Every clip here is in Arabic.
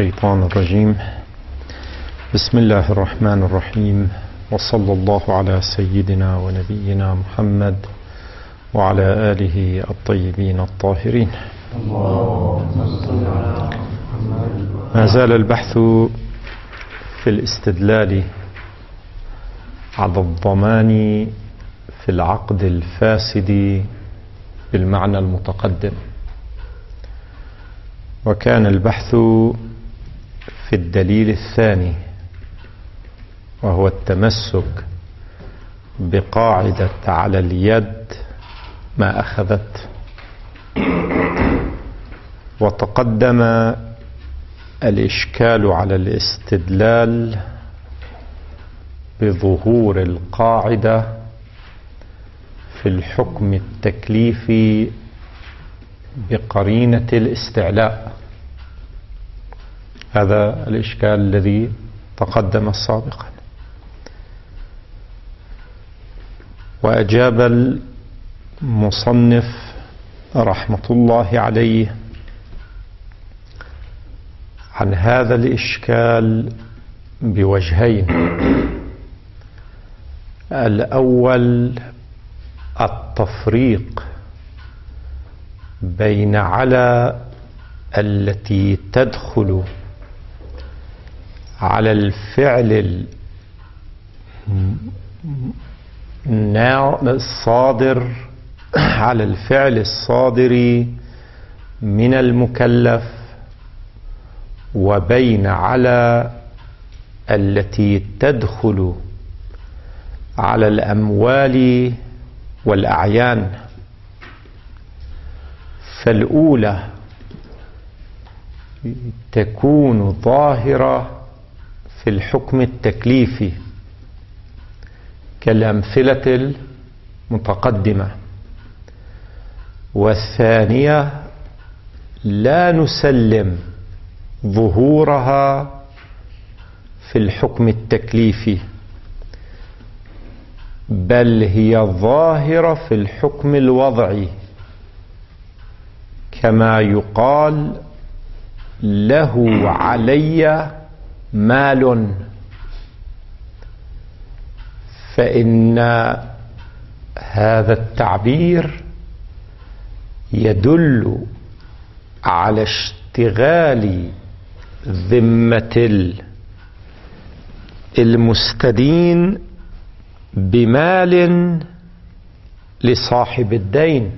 الشيطان الرجيم. بسم الله الرحمن الرحيم، وصلى الله على سيدنا ونبينا محمد وعلى آله الطيبين الطاهرين. ما زال البحث في الاستدلال على الضمان في العقد الفاسد بالمعنى المتقدم، وكان البحث في الدليل الثاني وهو التمسك بقاعدة على اليد ما أخذت، وتقدم الإشكال على الاستدلال بظهور القاعدة في الحكم التكليفي بقرينة الاستعلاء. هذا الإشكال الذي تقدم سابقا، وأجاب المصنف رحمة الله عليه عن هذا الإشكال بوجهين. الأول التفريق بين على التي تدخل على الفعل الصادر على الفعل الصادر من المكلف، وبين على التي تدخل على الأموال والأعيان. فالأولى تكون ظاهرة في الحكم التكليفي كالأمثلة المتقدمة، والثانية لا نسلم ظهورها في الحكم التكليفي، بل هي ظاهرة في الحكم الوضعي، كما يقال له علي مال، فإن هذا التعبير يدل على اشتغال ذمة المستدين بمال لصاحب الدين،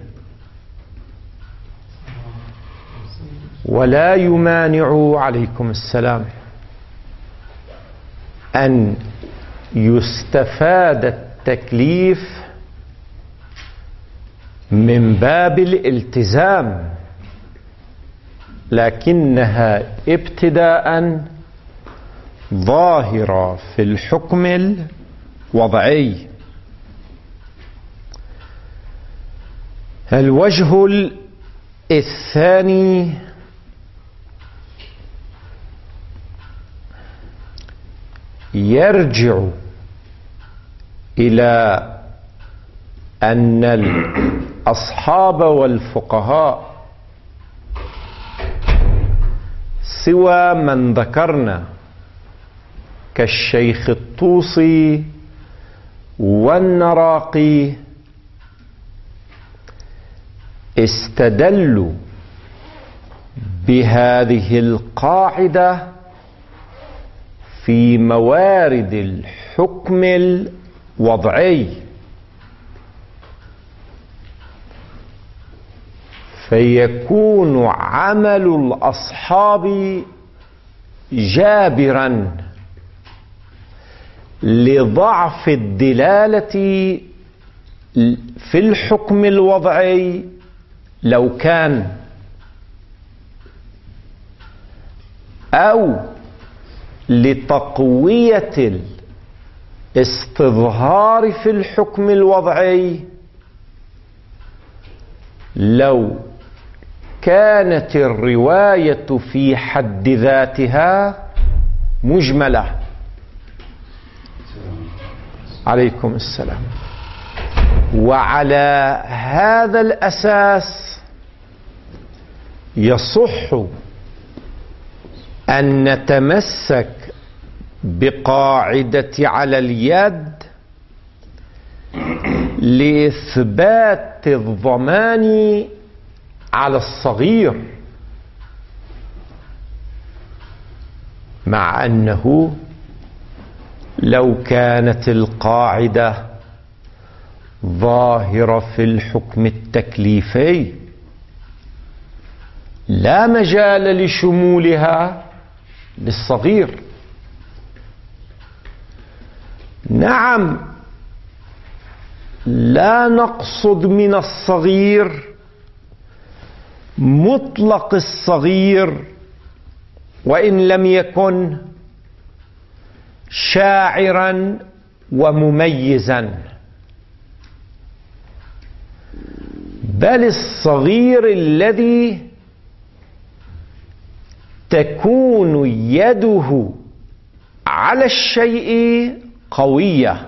ولا يمانع عليكم السلام أن يستفاد التكليف من باب الالتزام، لكنها ابتداء ظاهرة في الحكم الوضعي. الوجه الثاني يرجع إلى أن الأصحاب والفقهاء سوى من ذكرنا كالشيخ الطوسي والنراقي استدلوا بهذه القاعدة في موارد الحكم الوضعي، فيكون عمل الأصحاب جابرا لضعف الدلالة في الحكم الوضعي لو كان، أو لتقوية الاستظهار في الحكم الوضعي لو كانت الرواية في حد ذاتها مجملة. عليكم السلام. وعلى هذا الأساس يصح أن نتمسك بقاعدة على اليد لإثبات الضمان على الصغير، مع أنه لو كانت القاعدة ظاهرة في الحكم التكليفي لا مجال لشمولها للصغير. نعم، لا نقصد من الصغير مطلق الصغير وإن لم يكن شاعرا ومميزا، بل الصغير الذي تكون يده على الشيء قوية.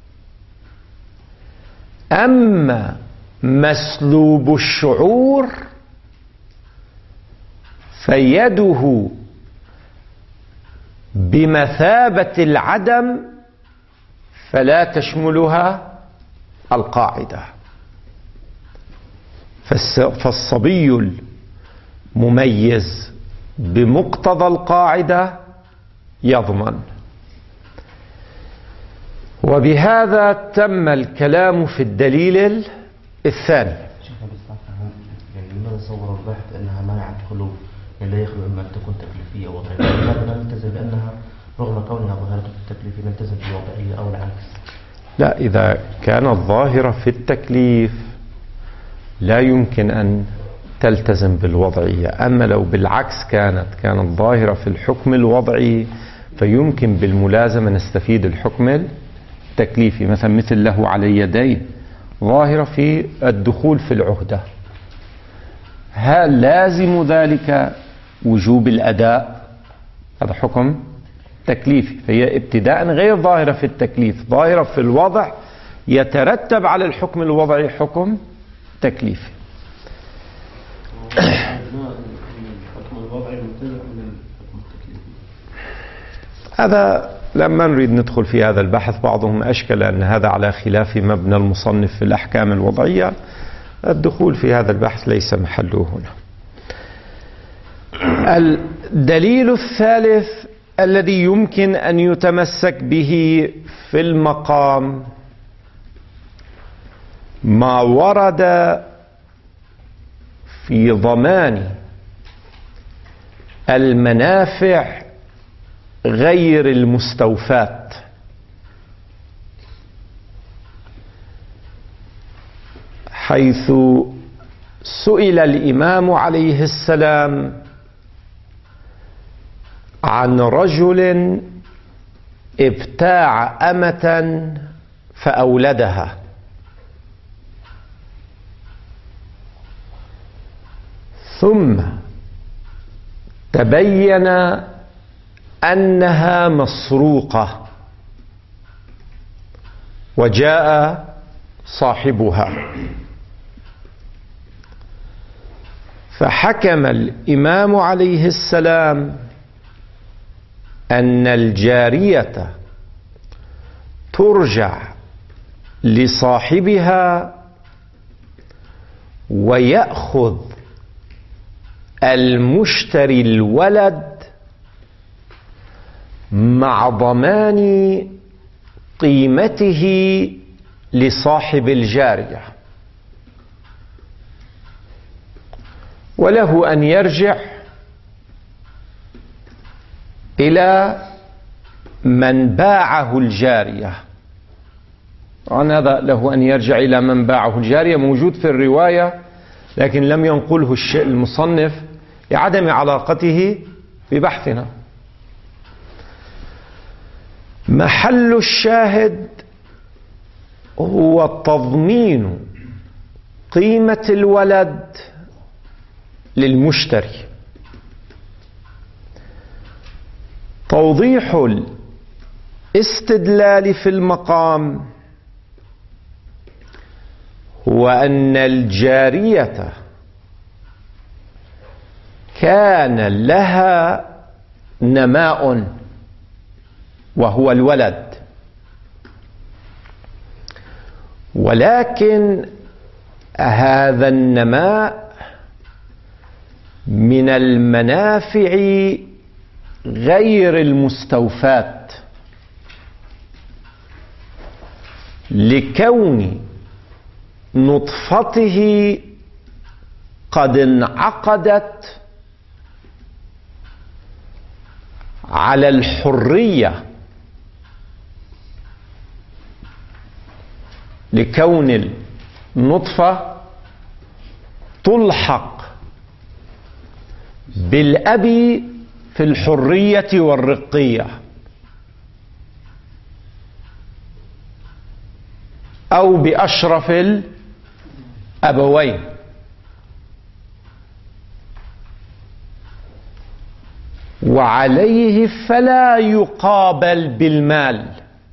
أما مسلوب الشعور فيده بمثابة العدم فلا تشملها القاعدة. فالصبي المميز بمقتضى القاعدة يضمن. وبهذا تم الكلام في الدليل الثاني. يعني لماذا صور الباحث أنها منعت خلو لا يخلو إما أن تكون تكليفية ووضعية؟ لماذا لا نلتزم بأنها رغم كونها ظاهرة التكليف نلتزم بالوضعية أو العكس؟ لا، إذا كانت ظاهرة في التكليف لا يمكن أن تلتزم بالوضعية. أما لو بالعكس كانت ظاهرة في الحكم الوضعي فيمكن بالملازمة نستفيد الحكم التكليفي. مثل له على اليدين ظاهرة في الدخول في العهدة، هل لازم ذلك وجوب الأداء؟ هذا حكم تكليفي، فهي ابتداء غير ظاهرة في التكليف، ظاهرة في الوضع يترتب على الحكم الوضعي حكم تكليفي. هذا لما نريد ندخل في هذا البحث. بعضهم أشكل أن هذا على خلاف مبنى المصنف في الأحكام الوضعية. الدخول في هذا البحث ليس محله هنا. الدليل الثالث الذي يمكن أن يتمسك به في المقام ما ورد في ضمان المنافع غير المستوفاة، حيث سئل الإمام عليه السلام عن رجل ابتاع أمة فأولدها، ثم تبين أنها مسروقة وجاء صاحبها، فحكم الإمام عليه السلام أن الجارية ترجع لصاحبها ويأخذ المشتري الولد مع ضمان قيمته لصاحب الجارية، وله أن يرجع إلى من باعه الجارية. طبعا هذا له أن يرجع إلى من باعه الجارية موجود في الرواية، لكن لم ينقله المصنف لعدم علاقته ببحثنا. محل الشاهد هو تضمين قيمة الولد للمشتري. توضيح الاستدلال في المقام هو أن الجارية كان لها نماء وهو الولد، ولكن هذا النماء من المنافع غير المستوفاة، لكون نطفته قد انعقدت على الحرية، لكون النطفة تلحق بالأب في الحرية والرقية، أو بأشرف الأبوين. وعليه فلا يقابل بالمال،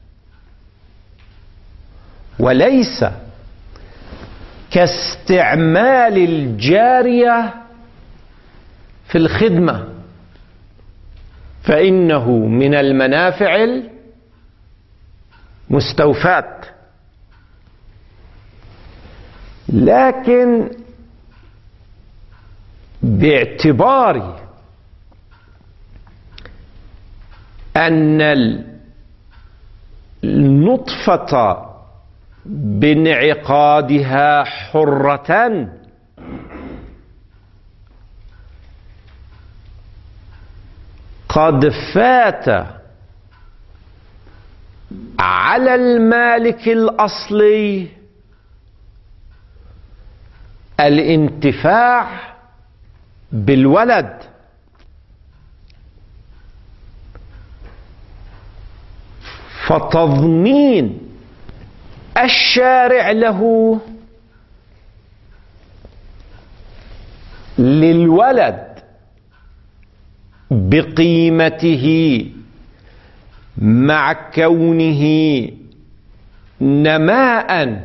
وليس كاستعمال الجارية في الخدمة، فإنه من المنافع المستوفاة. لكن باعتبار أن النطفة بانعقادها حرة قد فات على المالك الأصلي الانتفاع بالولد، فتضمين الشارع له للولد بقيمته مع كونه نماء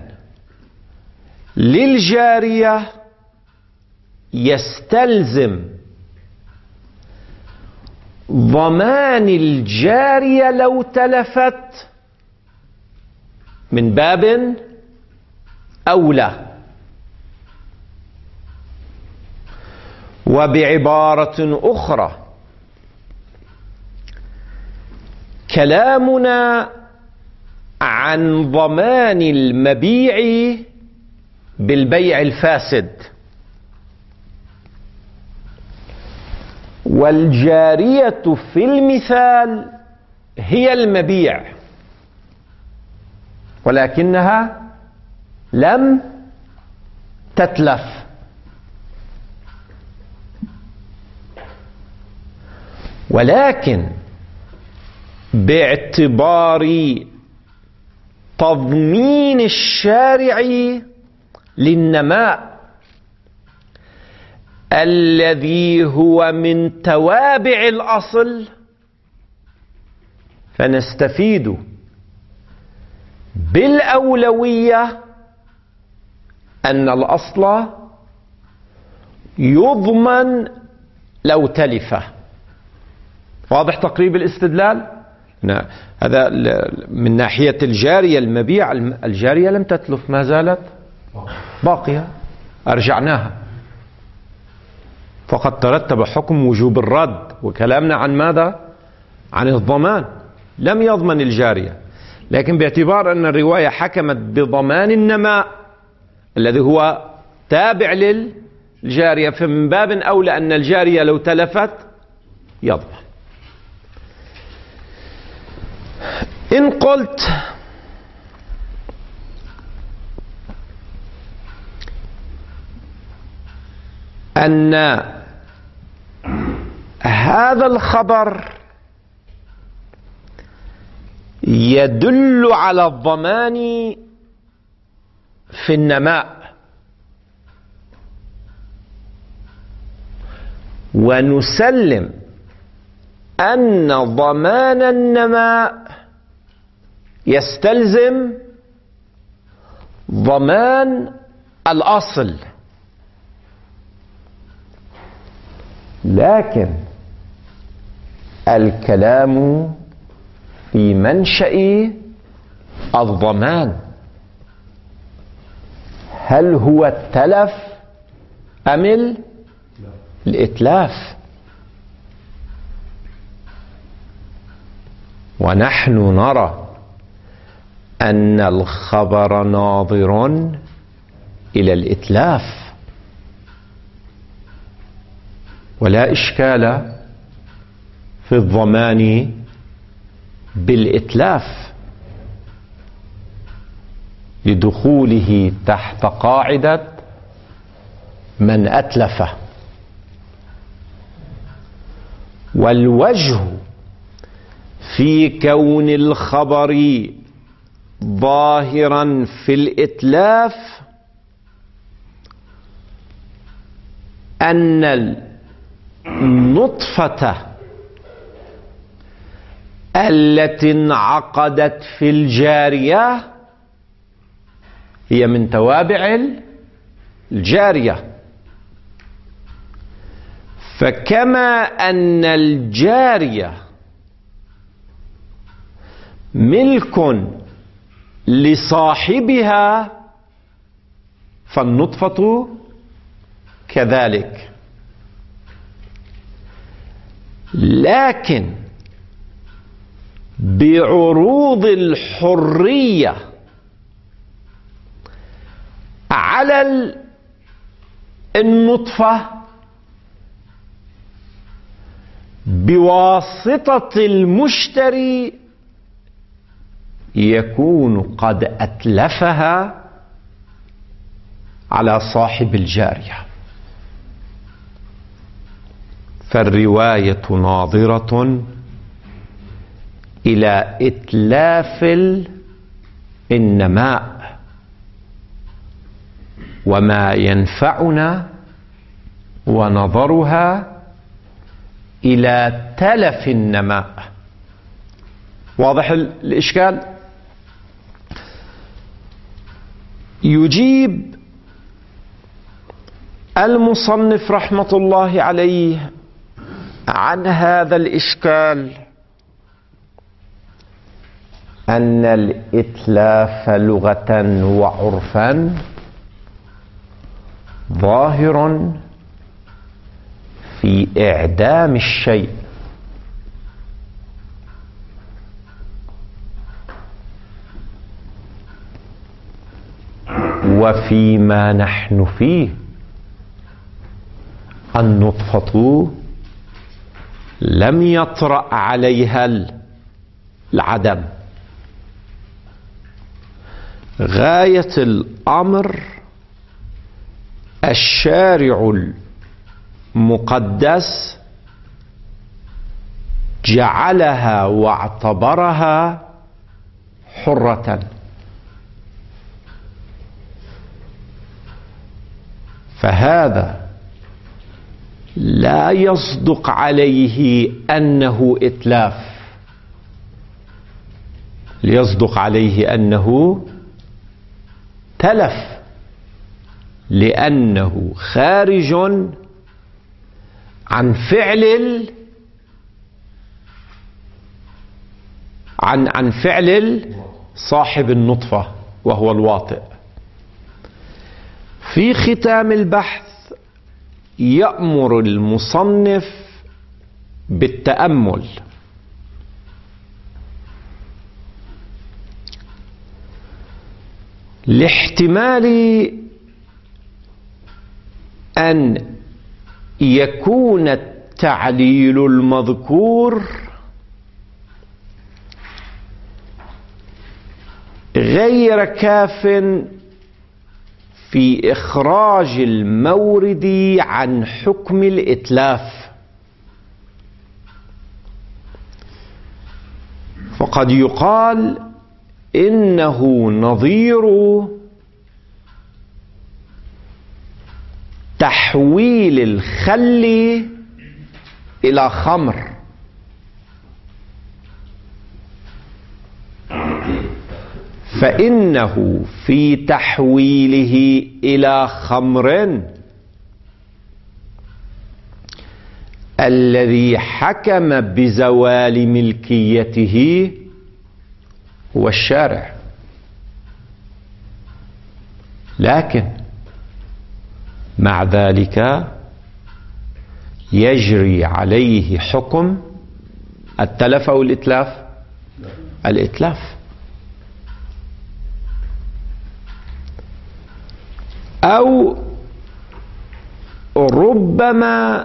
للجارية يستلزم ضمان الجارية لو تلفت من باب أولى. وبعبارة أخرى، كلامنا عن ضمان المبيع بالبيع الفاسد، والجارية في المثال هي المبيع، ولكنها لم تتلف. ولكن باعتبار تضمين الشارع للنماء الذي هو من توابع الأصل، فنستفيد بالأولوية أن الأصل يضمن لو تلف. واضح تقريب الاستدلال؟ هذا من ناحية الجارية المبيع. الجارية لم تتلف، ما زالت باقية، أرجعناها، فقد ترتب حكم وجوب الرد. وكلامنا عن ماذا؟ عن الضمان. لم يضمن الجارية، لكن باعتبار أن الرواية حكمت بضمان النماء الذي هو تابع للجارية، فمن باب أولى أن الجارية لو تلفت يضمن. إن قلت أن هذا الخبر يدل على الضمان في النماء، ونسلم أن ضمان النماء يستلزم ضمان الأصل، لكن الكلام في منشأ الضمان، هل هو التلف أم الإتلاف؟ ونحن نرى أن الخبر ناظر إلى الإتلاف، ولا إشكال في الضمان بالإتلاف لدخوله تحت قاعدة من أتلف. والوجه في كون الخبر ظاهرا في الإتلاف أن النطفة التي انعقدت في الجارية هي من توابع الجارية، فكما أن الجارية ملك لصاحبها فالنطفة كذلك. لكن بعروض الحرية على النطفة بواسطة المشتري يكون قد أتلفها على صاحب الجارية، فالرواية ناظرة إلى إتلاف النماء وما ينفعنا، ونظرها إلى تلف النماء. واضح الإشكال؟ يجيب المصنف رحمة الله عليه عن هذا الإشكال أن الإتلاف لغة وعرفا ظاهر في إعدام الشيء، وفيما نحن فيه النطفة لم يطرأ عليها العدم. غاية الأمر الشارع المقدس جعلها واعتبرها حرة، فهذا لا يصدق عليه أنه إتلاف، ليصدق عليه أنه تلف، لأنه خارج عن فعل عن فعل صاحب النطفة وهو الواطئ. في ختام البحث يأمر المصنف بالتأمل، لاحتمال أن يكون التعليل المذكور غير كاف في إخراج المورد عن حكم الإتلاف، فقد يقال إنه نظير تحويل الخل إلى خمر، فإنه في تحويله إلى خمر الذي حكم بزوال ملكيته هو الشارع، لكن مع ذلك يجري عليه حكم التلف أو الإتلاف؟ الإتلاف. أو ربما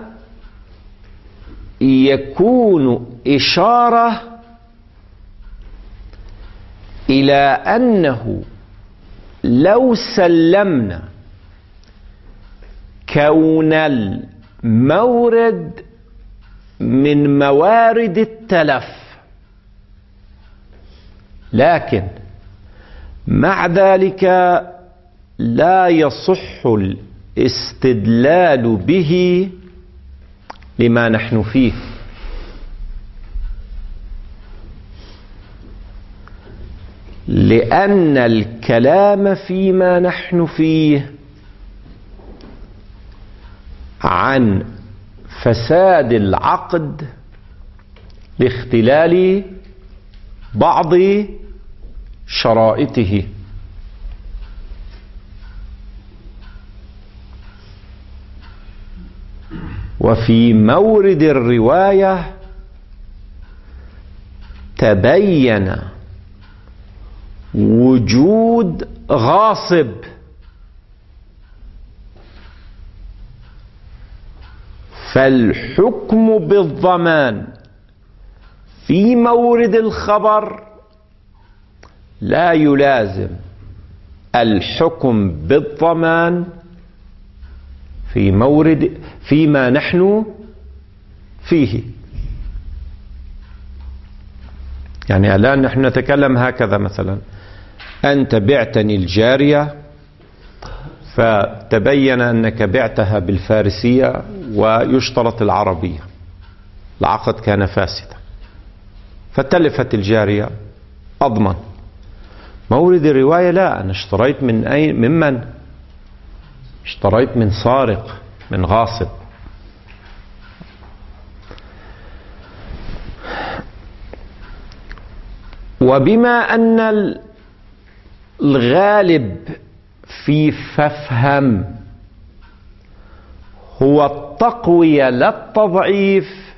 يكون إشارة إلى أنه لو سلمنا كون المورد من موارد التلف، لكن مع ذلك لا يصح الاستدلال به لما نحن فيه، لأن الكلام فيما نحن فيه عن فساد العقد لاختلال بعض شرائطه. وفي مورد الرواية تبين وجود غاصب، فالحكم بالضمان في مورد الخبر لا يلازم الحكم بالضمان في مورد فيما نحن فيه. يعني الآن نحن نتكلم هكذا، مثلا أنت بعتني الجارية فتبين أنك بعتها بالفارسية ويشترط العربية، العقد كان فاسدا فتلفت الجارية، أضمن. مورد الرواية لا، أنا اشتريت من ممن؟ اشتريت من سارق، من غاصب. وبما أن الغالب في ففهم هو التقوية لا التضعيف،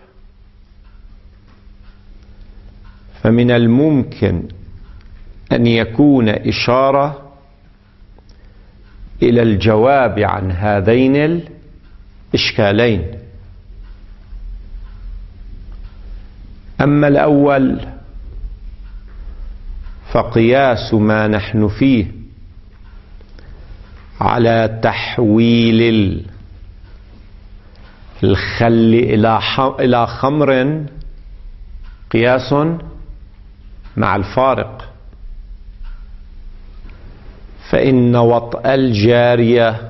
فمن الممكن أن يكون إشارة إلى الجواب عن هذين الإشكالين. أما الأول فقياس ما نحن فيه على تحويل الخل إلى خمر قياس مع الفارق، فإن وطأ الجارية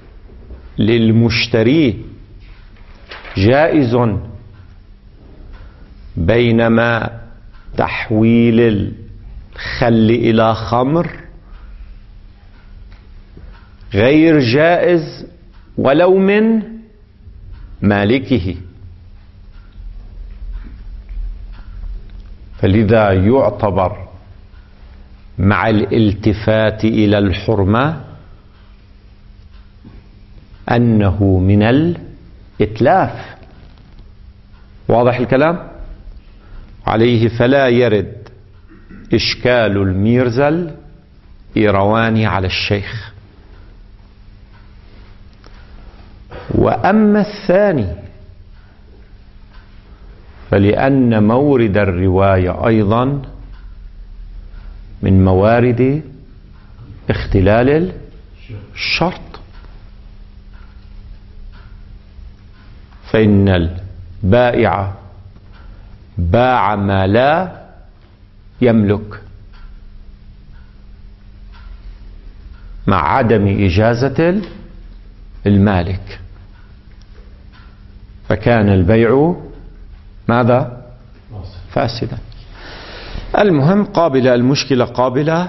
للمشتري جائز، بينما تحويل الخل إلى خمر غير جائز ولو من مالكه. فلذا يعتبر مع الالتفات إلى الحرمة أنه من الإتلاف. واضح الكلام؟ عليه فلا يرد إشكال الميرزا الإيرواني على الشيخ. وأما الثاني فلأن مورد الرواية أيضا من موارد اختلال الشرط، فإن البائع باع ما لا يملك مع عدم إجازة المالك، فكان البيع ماذا؟ فاسدا. المهم قابلة، المشكلة قابلة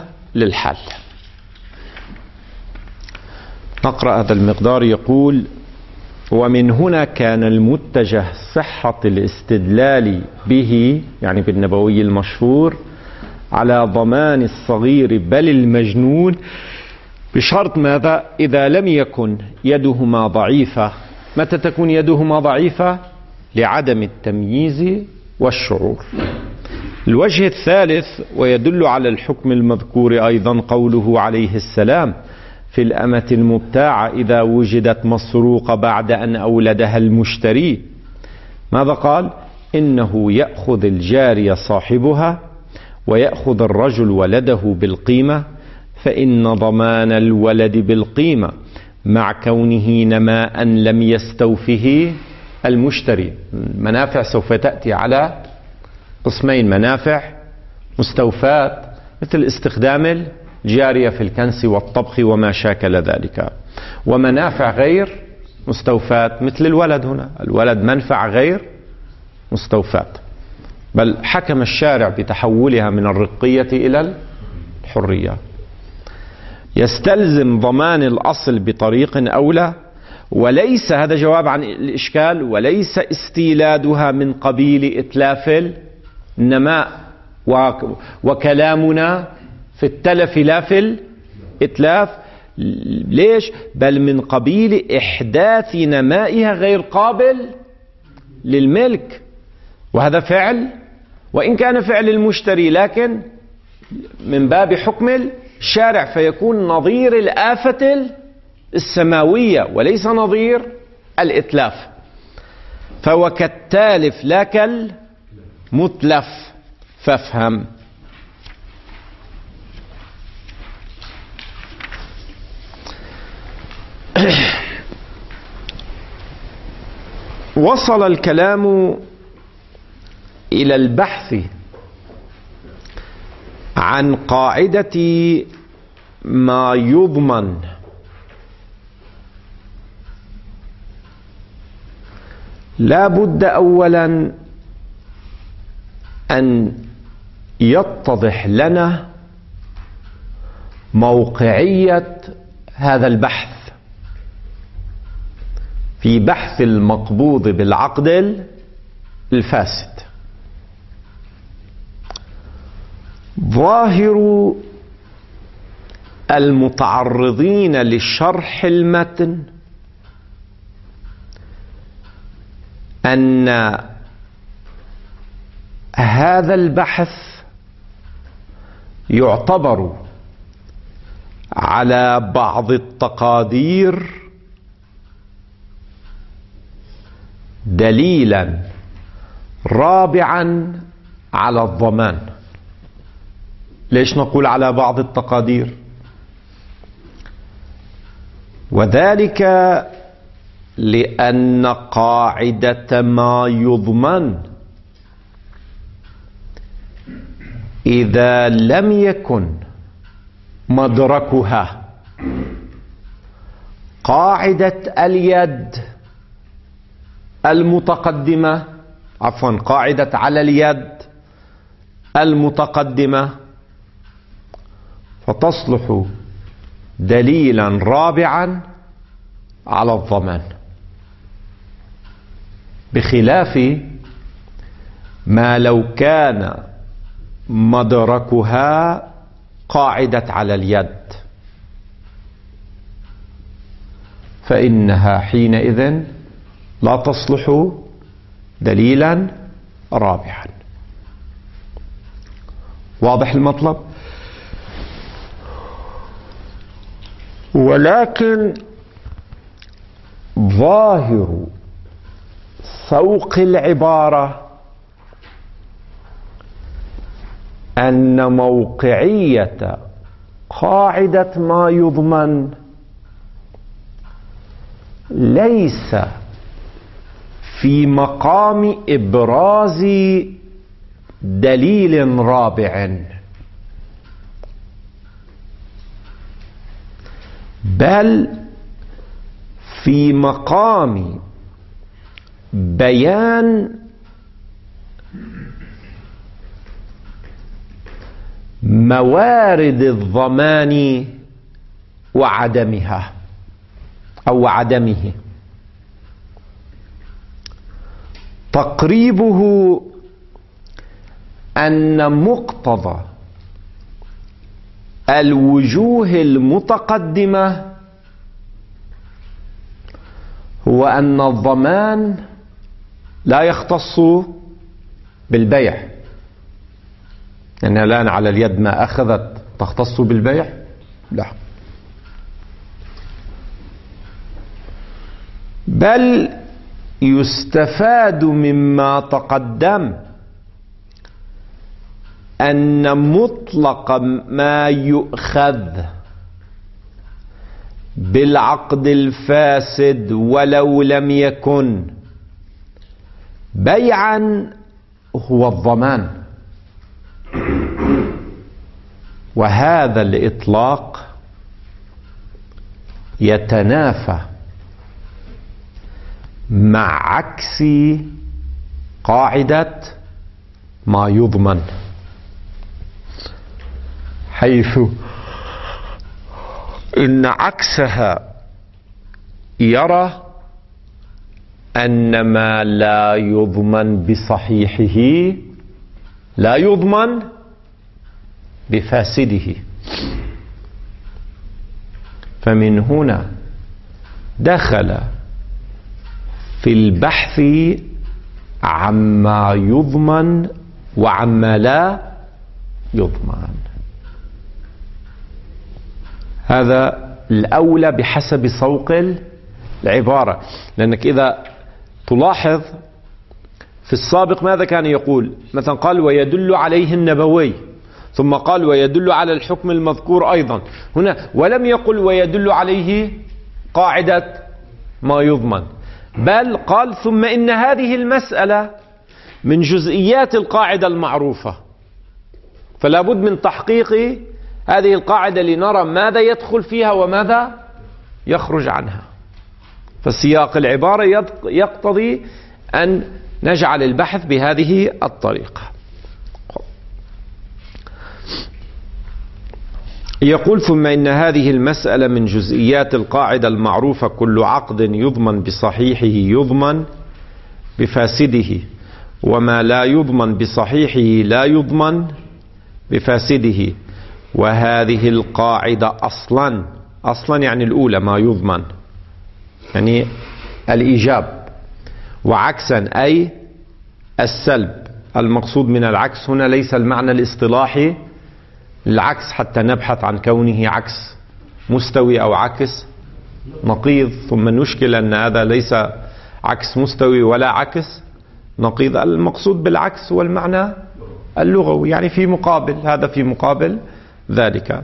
للحل. نقرأ هذا المقدار. يقول: ومن هنا كان المتجه صحة الاستدلال به، يعني بالنبوي المشهور، على ضمان الصغير بل المجنون، بشرط ماذا؟ إذا لم يكن يدهما ضعيفة. متى تكون يدهما ضعيفة؟ لعدم التمييز والشعور. الوجه الثالث ويدل على الحكم المذكور أيضا قوله عليه السلام في الأمة المبتاعة إذا وجدت مسروقة بعد أن أولدها المشتري. ماذا قال؟ إنه يأخذ الجارية صاحبها ويأخذ الرجل ولده بالقيمة، فإن ضمان الولد بالقيمة مع كونه نماء لم يستوفه المشتري. منافع سوف تأتي على قسمين: منافع مستوفاة مثل استخدام الجارية في الكنس والطبخ وما شاكل ذلك، ومنافع غير مستوفاة مثل الولد. هنا الولد منفعة غير مستوفاة، بل حكم الشارع بتحولها من الرقية إلى الحرية. يستلزم ضمان الأصل بطريق أولى، وليس، هذا جواب عن الإشكال، وليس استيلادها من قبيل إتلاف النماء، وكلامنا في التلف لا في الإتلاف. ليش؟ بل من قبيل إحداث نمائها غير قابل للملك، وهذا فعل، وإن كان فعل المشتري لكن من باب حكم الشارع، فيكون نظير الآفة السماوية وليس نظير الإتلاف. فهو كالتالف لا كالمتلف، فافهم. وصل الكلام إلى البحث عن قاعدة ما يضمن لا بد أولا أن يتضح لنا موقعية هذا البحث في بحث المقبوض بالعقد الفاسد. ظاهر المتعرضين لشرح المتن أن هذا البحث يعتبر على بعض التقادير دليلا رابعا على الضمان. ليش نقول على بعض التقادير؟ وذلك لأن قاعدة ما يضمن إذا لم يكن مدركها قاعدة اليد المتقدمة، عفوا قاعدة على اليد المتقدمة، فتصلح دليلا رابعا على الضمان، بخلاف ما لو كان مدركها قاعدة على اليد، فإنها حينئذ لا تصلح دليلا رابعا. واضح المطلب؟ ولكن ظاهر سوق العبارة أن موقعية قاعدة ما يضمن ليس في مقام إبراز دليل رابع، بل في مقام بيان موارد الضمان وعدمها أو عدمه. تقريبه أن مقتضى الوجوه المتقدمة هو أن الضمان لا يختص بالبيع. يعني الآن على اليد ما أخذت تختص بالبيع؟ لا، بل يستفاد مما تقدم أن مطلق ما يؤخذ بالعقد الفاسد ولو لم يكن بيعا هو الضمان. وهذا الإطلاق يتنافى مع عكس قاعدة ما يضمن، حيث إن عكسها يرى أن ما لا يضمن بصحيحه لا يضمن بفاسده. فمن هنا دخل في البحث عما يضمن وعما لا يضمن. هذا الأولى بحسب سوق العبارة، لأنك إذا تلاحظ في السابق ماذا كان يقول؟ مثلا قال ويدل عليه النبوي، ثم قال ويدل على الحكم المذكور أيضا هنا، ولم يقل ويدل عليه قاعدة ما يضمن، بل قال ثم إن هذه المسألة من جزئيات القاعدة المعروفة، فلا بد من تحقيق هذه القاعدة لنرى ماذا يدخل فيها وماذا يخرج عنها. فسياق العبارة يقتضي أن نجعل البحث بهذه الطريقة. يقول ثم إن هذه المسألة من جزئيات القاعدة المعروفة كل عقد يضمن بصحيحه يضمن بفاسده، وما لا يضمن بصحيحه لا يضمن بفاسده. وهذه القاعدة أصلا يعني الأولى ما يضمن يعني الإيجاب، وعكسا أي السلب. المقصود من العكس هنا ليس المعنى الاصطلاحي العكس حتى نبحث عن كونه عكس مستوي أو عكس نقيض ثم نشكل أن هذا ليس عكس مستوي ولا عكس نقيض. المقصود بالعكس هو المعنى اللغوي، يعني في مقابل هذا في مقابل ذلك.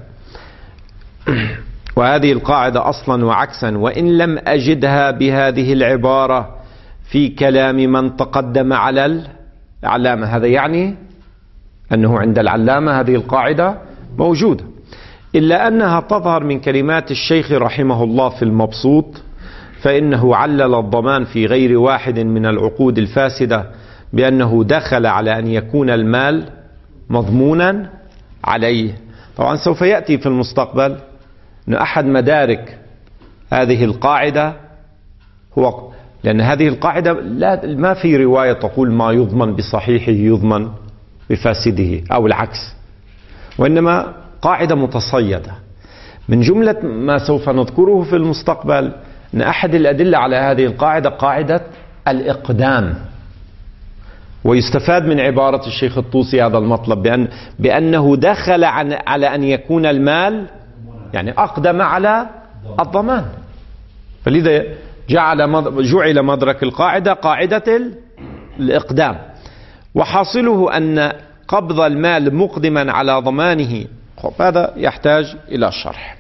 وهذه القاعدة أصلا وعكسا وإن لم أجدها بهذه العبارة في كلام من تقدم على العلامة. هذا يعني أنه عند العلامة هذه القاعدة موجودة، إلا أنها تظهر من كلمات الشيخ رحمه الله في المبسوط، فإنه علل الضمان في غير واحد من العقود الفاسدة بأنه دخل على أن يكون المال مضمونا عليه. طبعا سوف يأتي في المستقبل أن أحد مدارك هذه القاعدة هو لأن هذه القاعدة ما في رواية تقول ما يضمن بصحيحه يضمن بفاسده أو العكس، وإنما قاعدة متصيدة. من جملة ما سوف نذكره في المستقبل أن أحد الأدلة على هذه القاعدة قاعدة الإقدام، ويستفاد من عبارة الشيخ الطوسي هذا المطلب بأنه دخل على أن يكون المال يعني أقدم على الضمان، فلذا جعل مدرك القاعدة قاعدة الإقدام. وحاصله أن قبض المال مقدما على ضمانه. هذا يحتاج إلى شرح.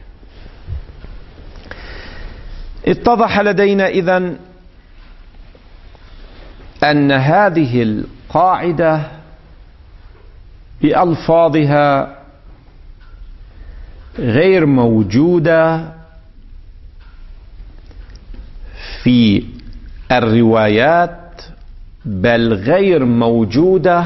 اتضح لدينا إذن أن هذه القاعدة بألفاظها غير موجودة في الروايات، بل غير موجودة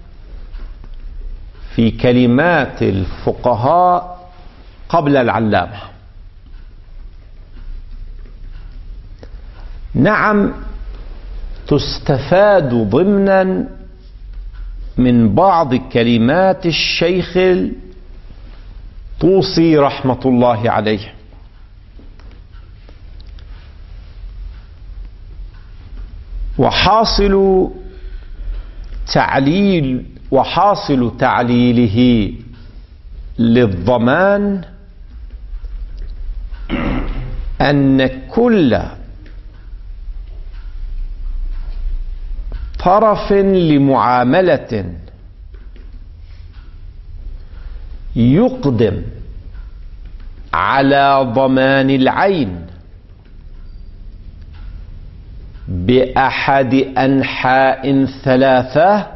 في كلمات الفقهاء قبل العلامة. نعم تستفاد ضمنا من بعض كلمات الشيخ الطوسي رحمة الله عليه. وحاصل تعليله للضمان أن كل طرف لمعاملة يقدم على ضمان العين بأحد أنحاء ثلاثة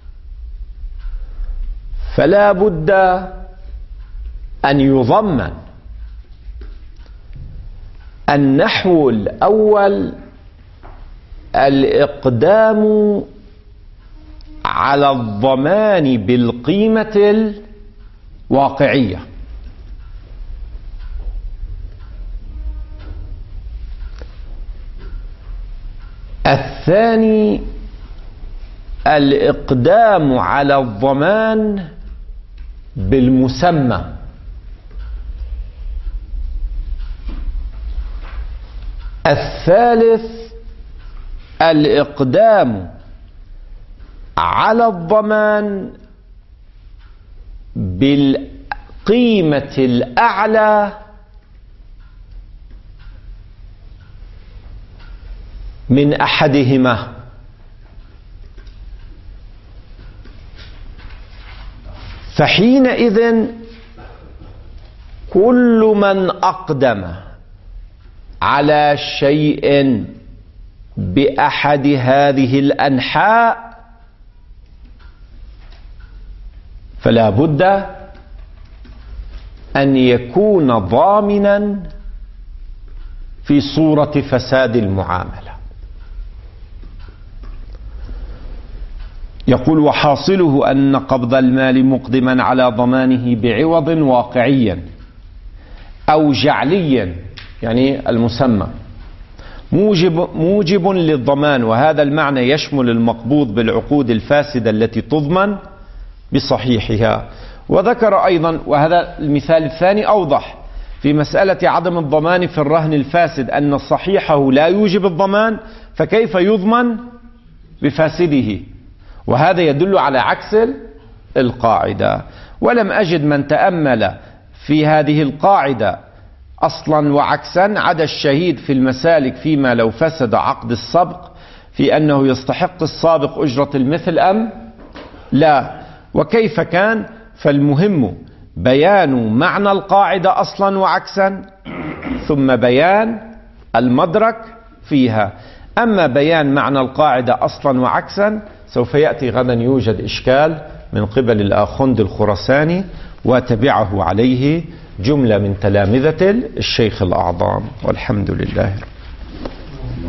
فلا بد أن يضمن. النحو الأول الإقدام على الضمان بالقيمة الواقعية. الثاني الإقدام على الضمان بالمسمى. الثالث الإقدام على الضمان بالقيمة الأعلى من أحدهما. فحينئذ كل من أقدم على شيء بأحد هذه الأنحاء فلا بد أن يكون ضامنا في صورة فساد المعاملة. يقول وحاصله أن قبض المال مقدما على ضمانه بعوض واقعيا أو جعليا، يعني المسمى، موجب للضمان، وهذا المعنى يشمل المقبوض بالعقود الفاسدة التي تضمن بصحيحها. وذكر أيضا، وهذا المثال الثاني أوضح في مسألة عدم الضمان في الرهن الفاسد، أن صحيحه لا يوجب الضمان، فكيف يضمن بفاسده؟ وهذا يدل على عكس القاعدة. ولم أجد من تأمل في هذه القاعدة أصلا وعكسا عدا الشهيد في المسالك فيما لو فسد عقد السبق، في أنه يستحق السابق أجرة المثل أم لا، وكيف كان. فالمهم بيان معنى القاعدة أصلا وعكسا ثم بيان المدرك فيها. أما بيان معنى القاعدة أصلا وعكسا سوف يأتي غدا، يوجد إشكال من قبل الآخوند الخراساني وتبعه عليه جملة من تلامذة الشيخ الأعظم، والحمد لله.